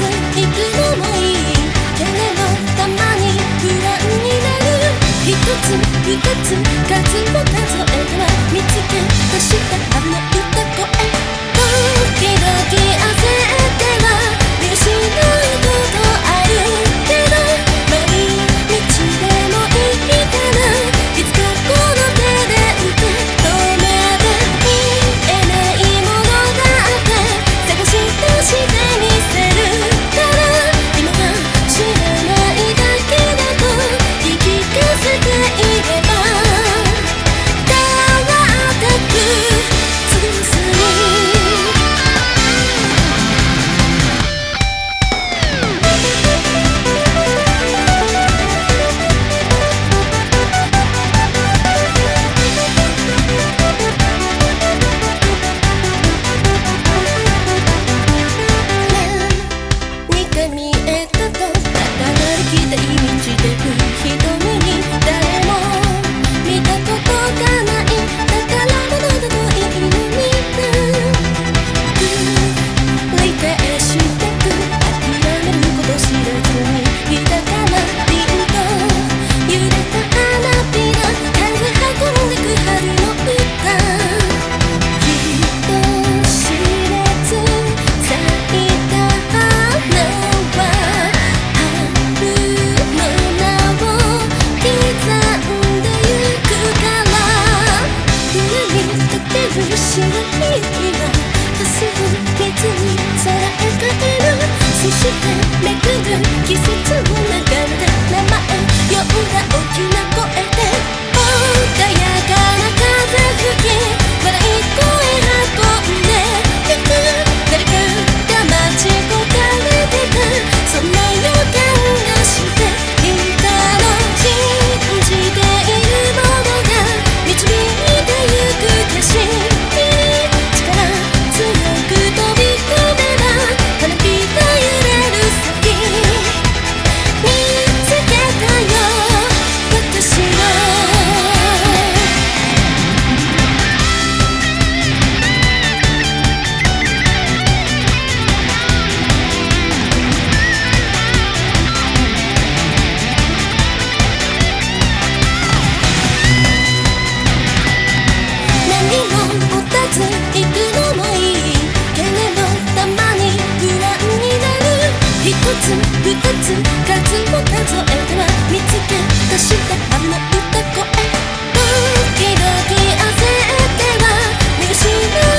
行くのもいいけれどたまに不安になる。一つ二つ数を数えたら見つけ出した春の歌声。時々焦っては見失うことあるけど毎日でもいいからいつかこの手で受け止めて言えないものだって探し出してみせるから今は知らないだけだと言い聞かせていれば変わってくつすに何か見えたとだから来たい道で瞳に誰も見たことがない宝物だといいのに繰り返してく諦めること知らずにいたから凛と揺れた花びら風運んでく春の歌。人知れず咲いた花は春の名を刻んでゆくから上に立てる白い雪は明日を水にさらえかえる。そしてめくる季節を眺めて名前呼んだ大きな声で穏やかな風吹き笑い声運んでゆく誰かが待ち焦がれてたそんな予感がしていたの。信じているものが導いてゆく景色に力強く飛び込めば花火が揺れる先見つけたよ私は。何も持たず行くのもいいけれどたまに不安になる。一つ二つ数を数えたら見つけ出した春の歌声。時々焦っては見失う